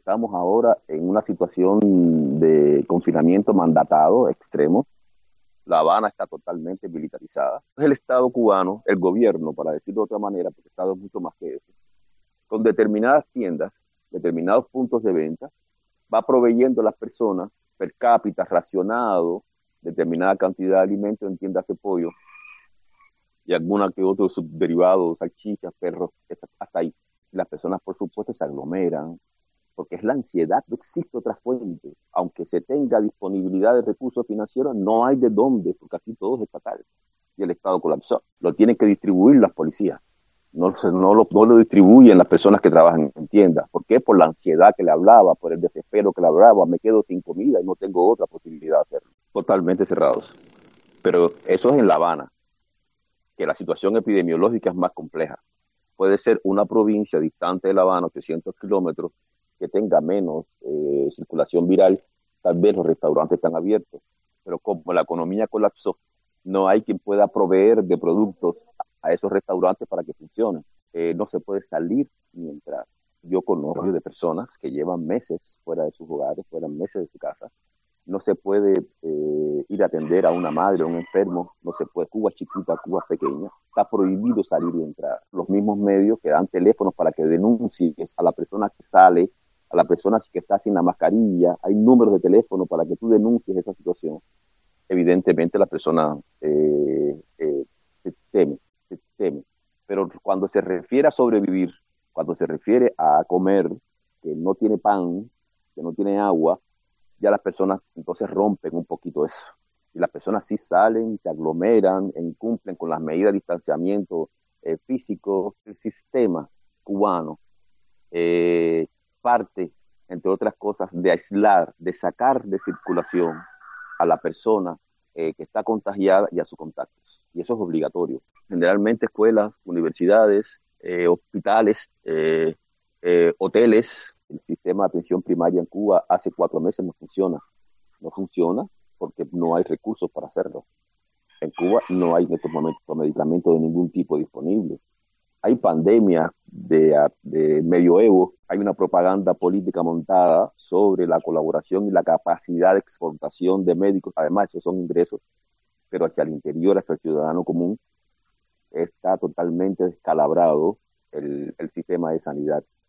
estamos ahora en una situación de confinamiento mandatado extremo. La Habana está totalmente militarizada. El Estado cubano, el gobierno, para decirlo de otra manera, porque el Estado es mucho más que eso, con determinadas tiendas, determinados puntos de venta, va proveyendo a las personas per cápita, racionado, determinada cantidad de alimentos en tiendas de pollo y alguna que otro subderivado, salchichas, perros, hasta ahí. Las personas, por supuesto, se aglomeran, porque es la ansiedad, no existe otra fuente. Aunque se tenga disponibilidad de recursos financieros, no hay de dónde, porque aquí todo es estatal y el Estado colapsó. Lo tienen que distribuir las policías, no lo distribuyen las personas que trabajan en tiendas. ¿Por qué? Por la ansiedad que le hablaba, por el desespero que le hablaba, me quedo sin comida y no tengo otra posibilidad de hacerlo. Totalmente cerrados. Pero eso es en La Habana, que la situación epidemiológica es más compleja. Puede ser una provincia distante de La Habana, 800 kilómetros, que tenga menos circulación viral, tal vez los restaurantes están abiertos, pero como la economía colapsó, no hay quien pueda proveer de productos a esos restaurantes para que funcionen. No se puede salir ni entrar. Yo conozco de personas que llevan meses fuera de sus hogares, fuera meses de su casa, no se puede ir a atender a una madre, a un enfermo, no se puede. Cuba es chiquita, Cuba es pequeña, está prohibido salir y entrar. Los mismos medios que dan teléfonos para que denuncies a la persona que sale, a la persona que está sin la mascarilla, hay números de teléfono para que tú denuncies esa situación. Evidentemente la persona se teme, se teme. Pero cuando se refiere a sobrevivir, cuando se refiere a comer, que no tiene pan, que no tiene agua, ya las personas entonces rompen un poquito eso. Y las personas sí salen, se aglomeran, cumplen con las medidas de distanciamiento físico. El sistema cubano eh, parte, entre otras cosas, de aislar, de sacar de circulación a la persona que está contagiada y a sus contactos. Y eso es obligatorio. Generalmente escuelas, universidades, hospitales, hoteles, el sistema de atención primaria en Cuba hace 4 meses no funciona. No funciona porque no hay recursos para hacerlo. En Cuba no hay en estos momentos medicamentos de ningún tipo disponible. Hay pandemias de medioevo, hay una propaganda política montada sobre la colaboración y la capacidad de exportación de médicos. Además, esos son ingresos, pero hacia el interior, hacia el ciudadano común, está totalmente descalabrado el sistema de sanidad.